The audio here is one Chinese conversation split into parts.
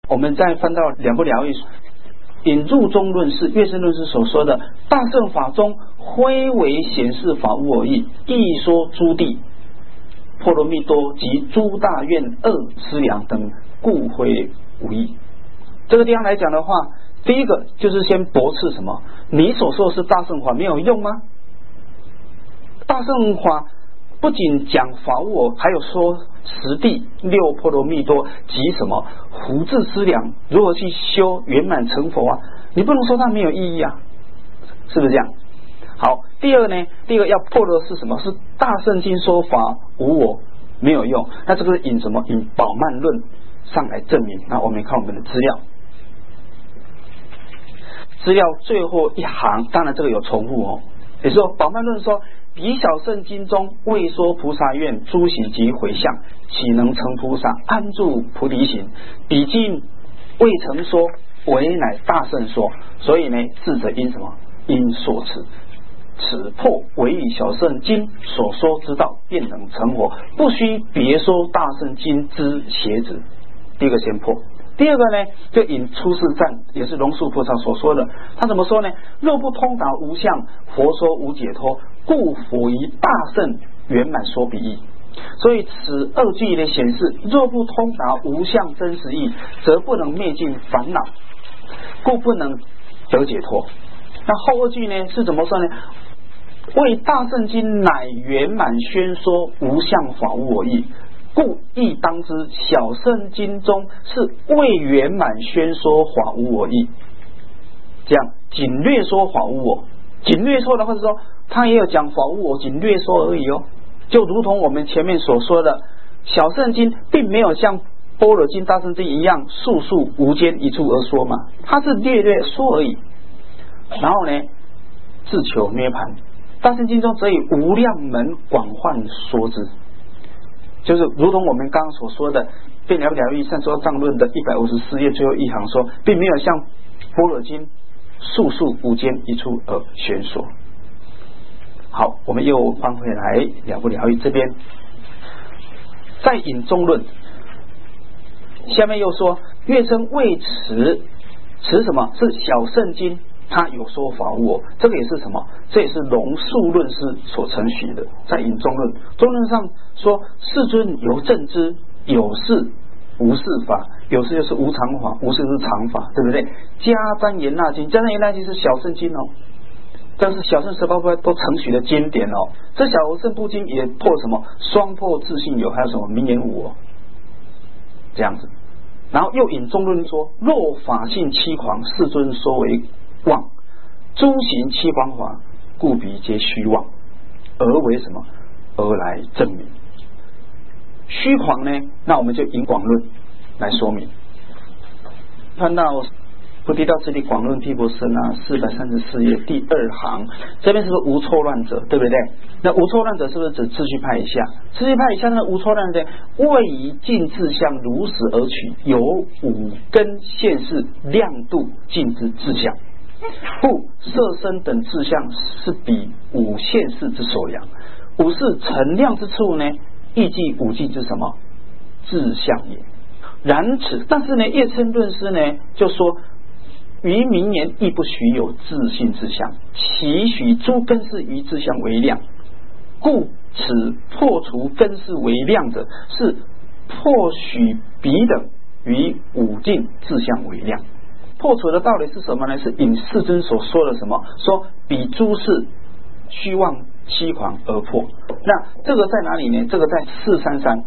我们再翻到两不了义，引入中论是乐生论师所说的大乘法中非为显示法无我义，亦说诸地波罗蜜多及诸大愿二思量等故非无义。这个地方来讲的话，第一个就是先驳斥什么？你所说的是大乘法没有用吗？大乘法不仅讲法无我，还有说十地六波罗蜜多及什么福智思量如何去修圆满成佛啊，你不能说它没有意义啊，是不是这样？好，第二呢，第一个要破的是什么？是大圣经说法无我没有用，那这个是引什么？引宝鬘论上来证明。那我们看我们的资料，资料最后一行，当然这个有重复哦，也就是说宝鬘论说彼小圣经中未说菩萨愿诸喜及回向，岂能成菩萨安住菩提心？彼经未曾说，唯乃大圣说。所以呢，智者因什么？因所持。此破唯以小圣经所说之道，便能成佛，不须别说大圣经之邪旨。第一个先破。第二个呢，就引出世赞，也是龙树菩萨所说的。他怎么说呢？若不通达无相，佛说无解脱，故辅以大圣圆满说比义。所以此二句呢显示，若不通达无相真实义，则不能灭尽烦恼，故不能得解脱。那后二句呢是怎么说呢？为大圣经乃圆满宣说无相法无我义，故亦当知小圣经中是未圆满宣说法无我义。这样仅略说法无我，仅略说的话是说他也有讲法无我，仅略说而已哦。就如同我们前面所说的，小圣经并没有像般若经大圣经一样数数无间一处而说嘛，它是略略说而已。然后呢，自求涅槃。大圣经中则以无量门广泛说之，就是如同我们刚刚所说的《辩了义善说藏论》的154页最后一行说，并没有像般若经数数无间一处而宣说。好，我们又翻回来了不了义这边，再引中论，下面又说乐生为持什么？是小圣经他有说法无我，这个也是什么？这也是龙树论师所承许的。在引中论，中论上说世尊有正知，有事无事法，有事就是无常法，无事就是常法，对不对？迦旃延那经，迦旃延那经是小圣经哦，但是小乘18部都承许的经典哦。这小乘部经也破什么？双破自性有，还有什么名言无我，这样子。然后又引中论说，若法性欺狂，世尊说为妄，诸行欺狂法，故彼皆虚妄，而为什么？而来证明虚狂呢？那我们就引广论来说明。看到菩提道次第广论毗婆舍那434页第2行，这边是不是无错乱者，对不对？那无错乱者是不是指秩序派以下？秩序派以下那无错乱者，为以尽自相如实而取，有五根现世量度尽之自相，故色身等自相是比五现世之所量。五是陈量之处呢，亦即五境之什么自相也。然此，但是呢，叶称论师呢就说，于明言亦不许有自性之相，其许诸根世于自相为量，故此破除根世为量者，是破许彼等于五境自相为量。破除的道理是什么呢？是引世尊所说的什么？说比诸事虚妄欺狂而破。那这个在哪里呢？这个在433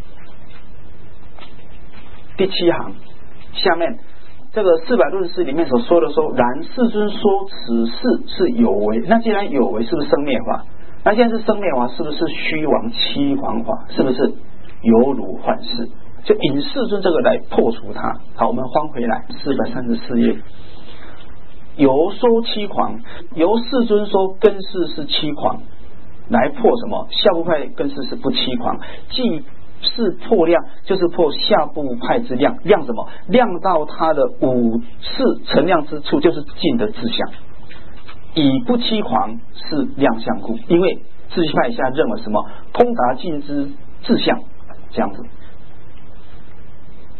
第7行下面，这个400论师里面所说的说，然世尊说此事是有为，那既然有为，是不是生灭法？那现在是生灭法，是不是虚妄欺狂法？是不是有辱幻世？就引世尊这个来破除它。好，我们翻回来434页，由说欺狂，由世尊说根世是欺狂，来破什么？下部派根世是不欺狂，既是破量，就是破下部派之量，量什么？量到它的五次成量之处，就是尽的自相。以不欺狂是量相故，因为秩序派以下认为什么？通达尽之自相，这样子。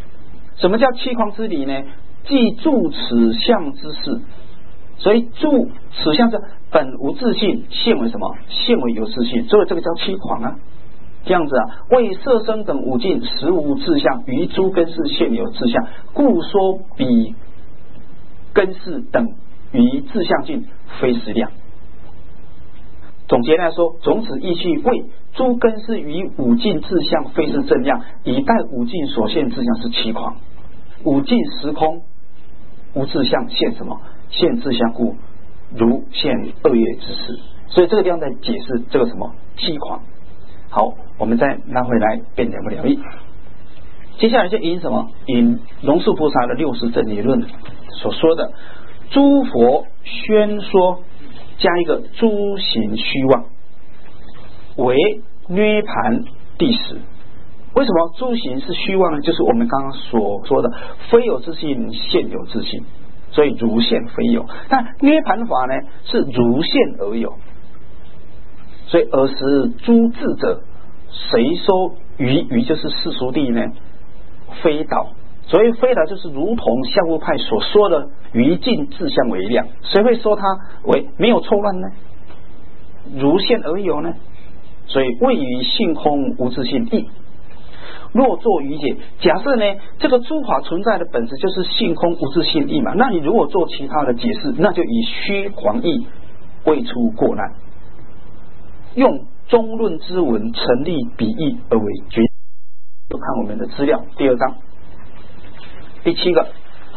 什么叫七狂之理呢？即住此相之事。所以住此相是本无自性，现为什么？现为有自性，所以这个叫七狂啊。这样子啊，为色声等五境实无自相，于诸根识现有自相，故说彼根识等于自相境非实量。总结来说，从此意趣谓诸根识于五境自相非是正量，以待五境所现自相是七狂。五境时空无自相，现什么？现自相故，如现二业之事。所以这个地方在解释这个什么七狂。好，我们再拿回来辩了不了义。接下来就引什么？引龙树菩萨的六识正理论所说的诸佛宣说加一个诸行虚妄为涅盘第十。为什么诸行是虚妄呢？就是我们刚刚所说的非有自性现有自性，所以如现非有。但涅盘法呢是如现而有，所以尔时诸智者谁说于就是世俗谛呢？非导。所谓非导就是如同相悟派所说的于境自相为量，谁会说它为没有错乱呢？如现而有呢？所以谓于性空无自性义。若作于解，假设呢这个诸法存在的本质就是性空无自性义嘛，那你如果做其他的解释，那就以虚狂义未出过难，用中论之文成立比义而为决。就看我们的资料第二章第7个，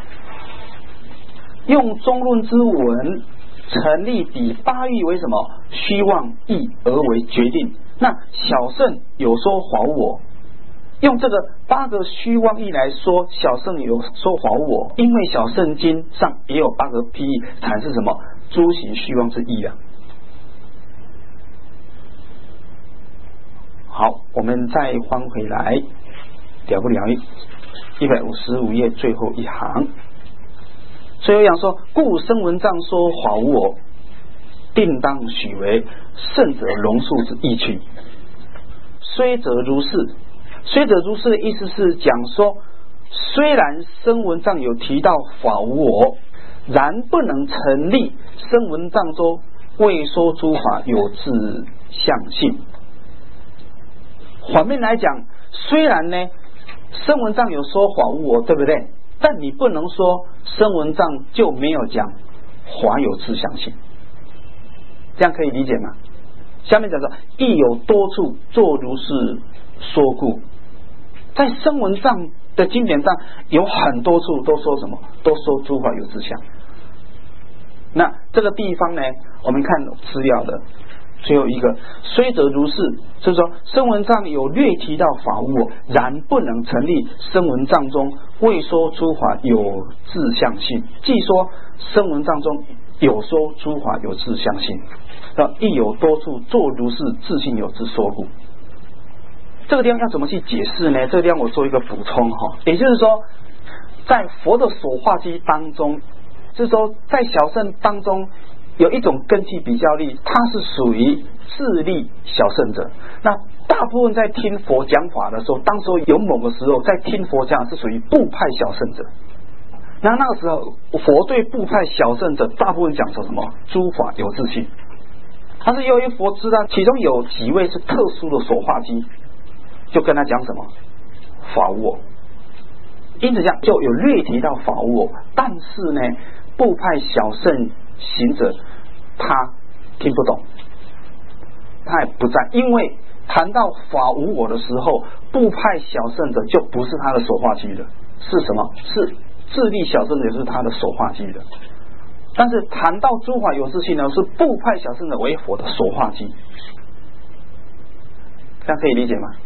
用中论之文成立比八义为什么？虚妄义而为决定。那小圣有说法无我，用这个8个虚妄义来说小圣有说法无我，因为小圣经上也有8个譬喻阐释什么诸行虚妄之义啊。好，我们再翻回来了不了义155页最后一行，最后一行说：故声闻藏说法无我，定当许为圣者龙树之意趣。虽则如是，虽则如是的意思是讲说，虽然声闻藏有提到法无我，然不能成立声闻藏中未说诸法有自相性。反面来讲，虽然呢声闻藏有说法无我，对不对？但你不能说声闻藏就没有讲法有自相性，这样可以理解吗？下面讲说亦有多处作如是说故，在声闻藏的经典上有很多处都说什么？都说诸法有自相。那这个地方呢，我们看资料的最后一个，虽则如是，就是说声闻藏有略提到法无我，然不能成立声闻藏中未说诸法有自相性。即说声闻藏中有说诸法有自相性，亦有多处作如是自性有之说故。这个地方要怎么去解释呢？这个地方我做一个补充哈，也就是说，在佛的所化机当中，就是说在小圣当中有一种根器比较力，它是属于自力小圣者。那大部分在听佛讲法的时候，当时有某个时候在听佛讲是属于部派小圣者。那个时候佛对部派小圣者大部分讲说什么？诸法有自性。但是由于佛知道其中有几位是特殊的所化机，就跟他讲什么？法无我。因此这样就有略提到法无我，但是呢部派小圣行者他听不懂，他也不在，因为谈到法无我的时候，部派小圣者就不是他的所化机了，是什么？是自力小圣者，是他的所化机的。但是谈到诸法有自性呢，是部派小圣者为佛的所化机，这样可以理解吗？